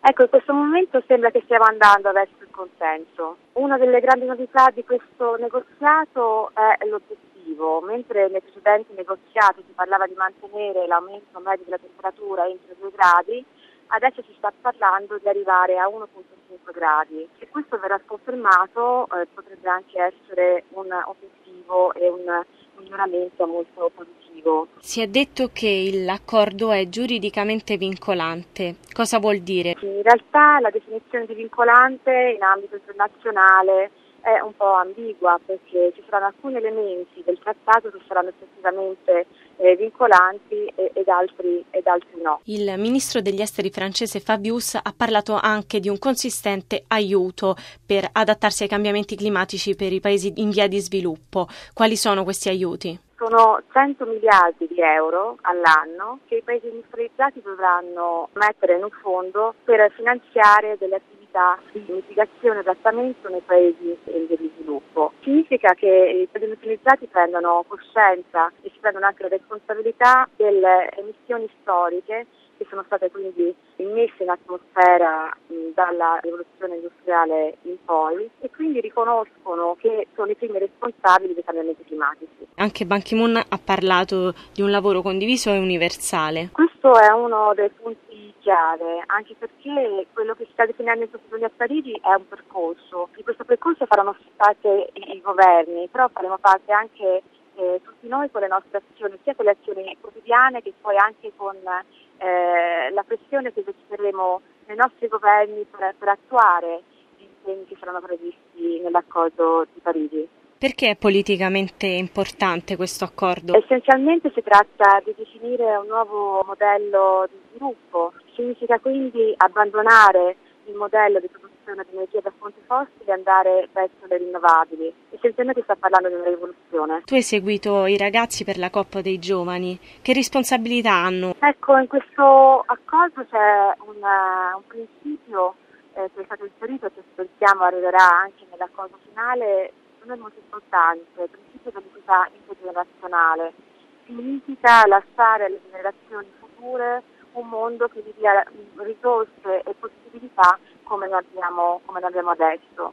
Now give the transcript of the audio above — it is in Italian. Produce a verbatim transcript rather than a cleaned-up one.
Ecco, in questo momento sembra che stiamo andando verso il consenso. Una delle grandi novità di questo negoziato è l'obiettivo. Mentre nei precedenti negoziati si parlava di mantenere l'aumento medio della temperatura entro due gradi, adesso si sta parlando di arrivare a uno virgola cinque gradi. Se questo verrà confermato eh, potrebbe anche essere un obiettivo e un miglioramento molto positivo. Si è detto che l'accordo è giuridicamente vincolante. Cosa vuol dire? In realtà la definizione di vincolante in ambito internazionale è un po' ambigua, perché ci saranno alcuni elementi del trattato che saranno effettivamente eh, vincolanti e, ed, altri, ed altri no. Il ministro degli esteri francese Fabius ha parlato anche di un consistente aiuto per adattarsi ai cambiamenti climatici per i paesi in via di sviluppo. Quali sono questi aiuti? Sono cento miliardi di euro all'anno che i paesi industrializzati dovranno mettere in un fondo per finanziare delle attività di mitigazione e adattamento nei paesi in via di sviluppo. Significa che i paesi industrializzati prendono coscienza e si prendono anche la responsabilità delle emissioni storiche che sono state quindi immesse in atmosfera mh, dalla rivoluzione industriale in poi, e quindi riconoscono che sono i primi responsabili dei cambiamenti climatici. Anche Ban Ki-moon ha parlato di un lavoro condiviso e universale. Questo è uno dei punti chiave, anche perché quello che si sta definendo in questi giorni a Parigi è un percorso. Di questo percorso faranno parte i, i governi, però faremo parte anche eh, tutti noi con le nostre azioni, sia con le azioni quotidiane che poi anche con eh, la pressione che eserciteremo nei nostri governi per, per attuare gli impegni che saranno previsti nell'accordo di Parigi. Perché è politicamente importante questo accordo? Essenzialmente si tratta di definire un nuovo modello di sviluppo. Significa quindi abbandonare il modello di produzione di energia da fonti fossili e andare verso le rinnovabili. Essenzialmente sta parlando di una rivoluzione. Tu hai seguito i ragazzi per la Coppa dei Giovani. Che responsabilità hanno? Ecco, in questo accordo c'è un, un principio eh, che è stato inserito e che pensiamo arriverà anche nell'accordo finale. Non è molto importante, il principio dell'equità intergenerazionale significa lasciare alle generazioni future un mondo che vi dia risorse e possibilità come ne abbiamo, come ne abbiamo adesso.